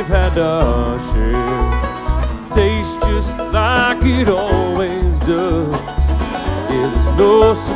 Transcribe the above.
we've had to share tastes just like it always does. Yeah, there's no